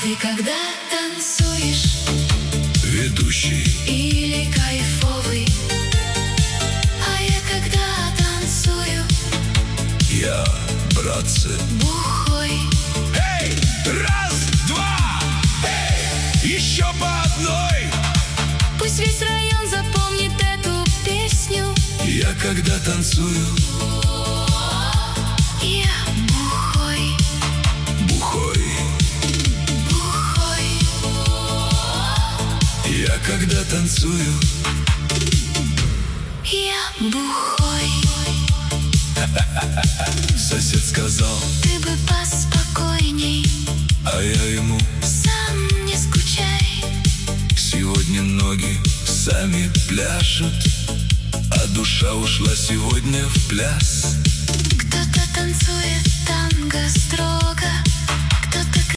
ты когда танцуешь, ведущий или кайфовый? А я когда танцую, я, братцы. бухой. Эй, раз, два, эй, еще по одной. Пусть весь район запомнит эту песню. Я когда танцую, Я бухой, бухой. бухой. Я когда танцую, Я бухой. сосед сказал, Ты бы поспокойней, а я ему: сам не скучай. сегодня ноги сами пляшут, а душа ушла сегодня в пляс. Кто-то танцует танго с